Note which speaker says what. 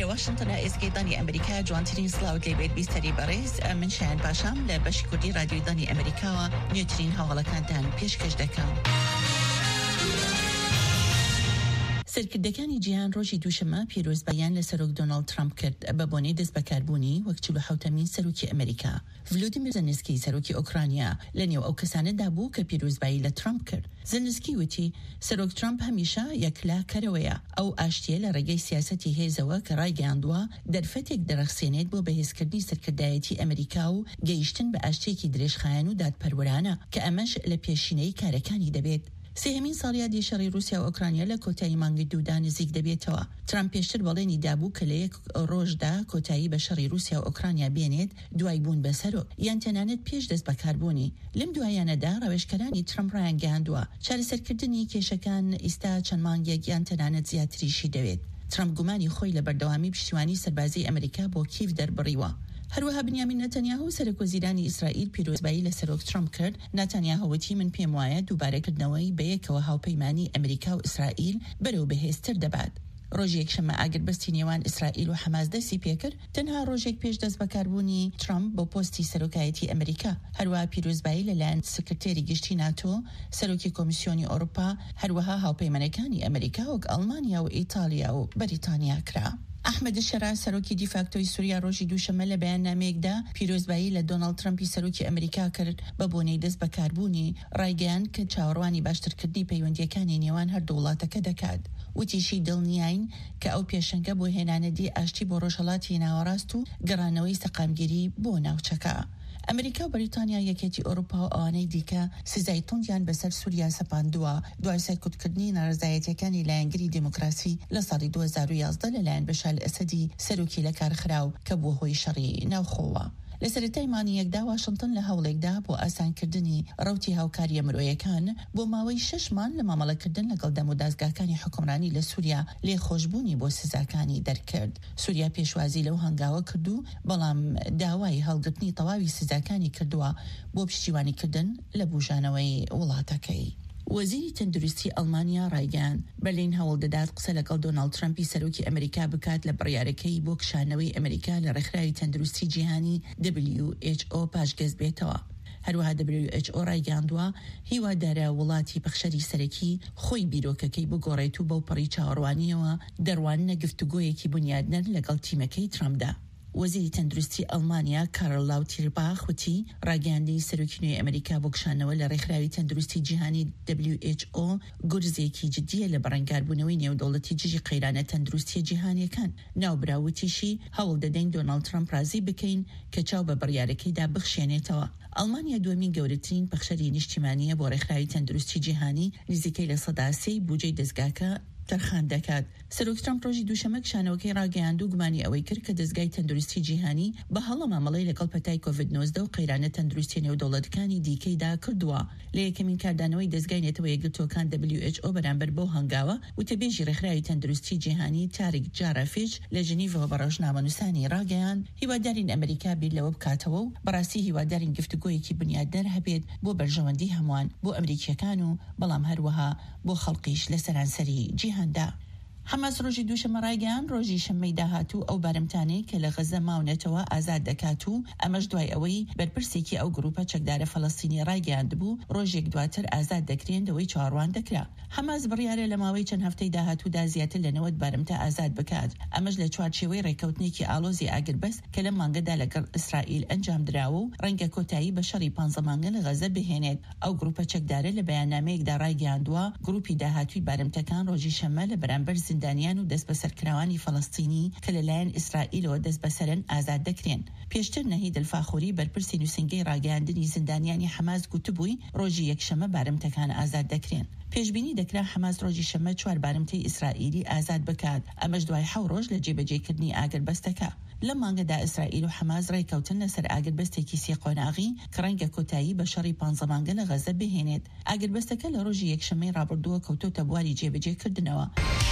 Speaker 1: واشنطن اسكيداني أمريكا جوانترين سلاود لبيت بيستري باريس من شان باشام لبشي كردي راديو داني أمريكا نيوترين هاولا كانتان بيشكش دكا سەرکردەکانی جیهان ڕۆژی دووشەمە پیرۆزباییان لە سەرۆک دۆناڵد ترامپ کرد بە بۆنەی دەست بەکاربوونی وەک 47مین سەرۆکی ئەمریکا. ڤلۆدیمیر زەلنسکی سەرۆکی ئۆکرانیا لە نێو ئەو کەسانەدا بوو کە پیرۆزبایی لە ترامپ کرد. زەلنسکی وتی سەرۆک ترامپ هەمیشە یەکلاکەرەوەیە ئەو ئاشتیە لە ڕێگەی سیاسەتی هێزەوە کە ڕایگەیاندووە دەرفەتێک دەرەخسێنێت بۆ بەهێزکردنی سەرکردایەتی ئەمریکا و گەیشتن بە ئاشتێکی درێژخایەن و دادپەروەرانە کە ئەمەش لە پێشینەی کارەکانی دەبێت. سێهەمین ساڵیادی شەڕی رووسیا و ئۆکرانیا لە کۆتایی مانگی دوودا نزیک دەبێتەوە. ترامپ پێشتر بەڵێنی دابوو کە لە یەک ڕۆژدا کۆتایی بە شەڕی رووسیا و ئۆکرانیا بێنێت دوای بوون بەسەرۆ یان تەنانەت پێش دەست بەکاربوونی. لەم دوایانەدا ڕەوێژکەرانی ترامپ ڕایانگەیاندووە چارەسەرکردنی کێشەکان ئیستا چەند مانگێک یان تەنانەت زیاتریشی دەوێت. ترامپ گومانی خۆی لە بەردەوامی پشتیوانی سەربازی ئەمریکا بۆ کیف دەربڕیوە. هەروەها بنیامین نەتەنیاهو سەرۆکوەزیرانی ئیسرائیل پیرۆزبایی لە سەرۆک ترامپ کرد. نەتەنیاهوتی من پێم وایە دووبارەکردنەوەی بەیەکەوە هاوپەیمانی ئەمریکا و ئیسرائیل بەرەو بەهێزتر دەبات. ڕۆژی یەکشەمە ئاگربەستی نێوان ئیسرائیل و حەماس دەستی پێکرد تەنها ڕۆژێک پێش دەست بەکاربوونی ترامپ بۆ پۆستی سەرۆکایەتی ئەمریکا. هەروەها پیرۆزبایی لەلایەن سکرتێری گشتی ناتۆ، سەرۆکی کۆمیسیۆنی ئەوروپا، هەروەها هاوپەیمانەکانی ئەمریکا وەک ئەڵمانیا و ئیتالیا و بەریتانیا کرا. ئەحمەد شەرا سەرۆکی دیفاکتۆی سووریا ڕۆژی دووشەمە لە بەیاننامەیەکدا پیرۆزبایی لە دۆناڵد ترامپی سەرۆکی ئەمریکا کرد بە بۆنەی دەست بەکاربوونی ڕایگەیان کە چاوەڕوانی باشترکردنی پەیوەندیەکانی نێوان هەردوو وڵاتەکە دەکات. وتیشی دڵنیاین کە ئەو پێشەنگە بۆ هێنانەدی ئاشتی بۆ ڕۆژهەڵاتی ناوەڕاست و گەڕانەوەی سەقامگیری بۆ ناوچەکە. ئەمریکا و بەریتانیا یەکێتی ئەوروپا و ئەوانەی دیکە سزای توندیان بەسەر سووریا سەپاندووە دوای سەرکوتکردنی ناڕزایەتیەکانی لایەنگری دیموکراسی لە ساڵی 2011 لەلایەن بەشار ئەسەدی سەرۆکی لە کارخراو کە بووە هۆی شەڕی ناوخۆوە. لە سەرەتای مانگێکدا واشنتن لە هەوڵێکدا بۆ ئاسانکردنی ڕەوتی هاوکاریە مرۆیەکان بۆ ماوەی 6 مان لە مامەڵەکردن لەگەڵ دەم و دازگاکانی حکومڕانی لە سووریا لێخۆشبوونی بۆ سزاکانی دەرکرد. سووریا پێشوازی لەو هەنگاوە کردو بەڵام داوای هەڵگرتنی تەواوی سزاکانی کردووە بۆ پشتیوانیکردن لە بوژانەوەی وڵاتەکەی. وەزیری تەندروستی ئەڵمانیا ڕایگەیاند بەرلین هەوڵ دەدات قسە لەگەڵ دۆناڵد ترامپی سەرۆکی ئەمریکا بکات لە بڕیارەکەی بۆ کشانەوەی ئەمریکا لە ڕێکخراوی تەندروستی جیهانی WHO پاشگەز بێتەوە. هەروەها WHO ڕایگەیاندووە هیوادارە وڵاتی پەخشەری سەرەکی خۆی بیرۆکەکەی بگۆڕێت و بەو پەڕی چاوەڕوانیەوە دەڕواننە گفتوگۆیەکی بنیادنەر لەگەڵ تیمەکەی ترامپدا. وەزیری تەندروستی ئەڵمانیا کارل لاوتیرباخ وتی ڕاگەیاندنی سەرۆکی نوێی ئەمریکا بۆ کشانەوە لە ڕێکخراوی تەندروستی جیهانی WHO گورزێکی جدیە لە بەڕێنگاربوونەوەی نێودەوڵەتی جژی قەیرانە تەندروستی جیهانیەکان. ناوبراوتیشی هەوڵ دەدەین دۆناڵد ترامپ رازی بکەین کە چاو بە بڕیارەکەیدا بخشێنێتەوە. ئەڵمانیا دووەمین گەورەترین پەخشەری نیشتیمانیە بۆ ڕێکخراوی تەندروستی جیهانی نزیکەی لە 3% بودجەی دەستگاکە تەرخان دەکات. سەرۆک ترامپ ڕۆژی دووشەمە کشانەوەکەی ڕاگەیاند و گومانی ئەوەی کرد کە دەستگای تەندروستی جیهانی بە هەڵە مامەڵەی لەگەڵ پەتای کۆڤید-19 و قەیرانە تەندروستی نێودەوڵەتەکانی دیکەیدا کردووە. لە یەکەمین کاردانەوەی دەستگای نێتەوە یەکگرتوەکان WHO بەرامبەر بۆ هەنگاوە وتەبێژی ڕێکخراوی تەندروستی جیهانی تاریک جارافیچ لە ژنیڤەوە بە ڕۆژنامەنووسانی ڕاگەیاند هیوادارین ئەمریکا بیر لەوە بکاتەوە و بەڕاستی هیوادارین گفتوگۆیەکی بنیادنەر هەبێت بۆ بەرژەوەندی هەمووان بۆ ئەمریکیەکان و بەڵام هەروەها بۆ خەڵقیش لە سەرانسەری جیهاندا. حەماس ڕۆژی دووشەمە ڕایگەیاند ڕۆژی شەممەی داهاتوو ئەو بارمتانەی کە لە غەزە ماونێتەوە ئازاد دەکات و ئەمەش دوای ئەوەی بەرپرسێکی ئەو گروپە چەکدارە فەڵەستینی ڕایگەیاند بوو ڕۆژێک دواتر ئازاد دەکرێنەوەی چاوەڕوان دەکرا. حەماس بڕیارە لە ماوەی چەند هەفتەی داهاتوودا زیاتر لە 90 بارمتە ئازاد بکات. ئەمەش لە چوارچێوەی ڕێکەوتنێکی ئالۆزی ئاگربەست کە لە مانگەدا لەگەڵ ئیسرائیل ئەنجام درراوە و ڕەنگە کۆتایی بە شەڕی 15 مانگە لە غەزە بهێنێت. ئەو گروپە چەکدارە لە بەیاننامەیەکدا ڕایگەیاندووە گروپی داهاتووی بارمتەکان ڕۆژی شەممە لە بەرامبەر زیندانیان و دەست سەرکراوانی فەڵەستینی کە لەلایەن ئیسرائیلەوە دەست بەسەرن ئازاد دەکرێن. پێشتر نەهید الفاخوری بەرپرسی نووسنگەی ڕاگەیاندنی زیندانیانی حەماس گوتبووی ڕۆژی یەکشەمە بارمتەکان ئازاد دەکرێن. پێشبینی دەکرا حەماس ڕۆژی شەممە 4 بارمتەی ئیسرائیلی ئازاد بکات. ئەمەش دوای 7 ڕۆژ لە جێبەجێکردنی ئاگربەستەکە. لە مانگەدا ئیسرائیل و حەماس ڕێکەوتن لەسەر ئاگربەستێکی سێقۆناغی کە ڕەنگە کۆتایی بە شەڕی 15 مانگە لە غەزە بهێنێت. ئاگربەستەکە لە ڕۆژی یەکشەمەی ڕابردووە کەوتۆتە بواری جێبەجێکردنەوە.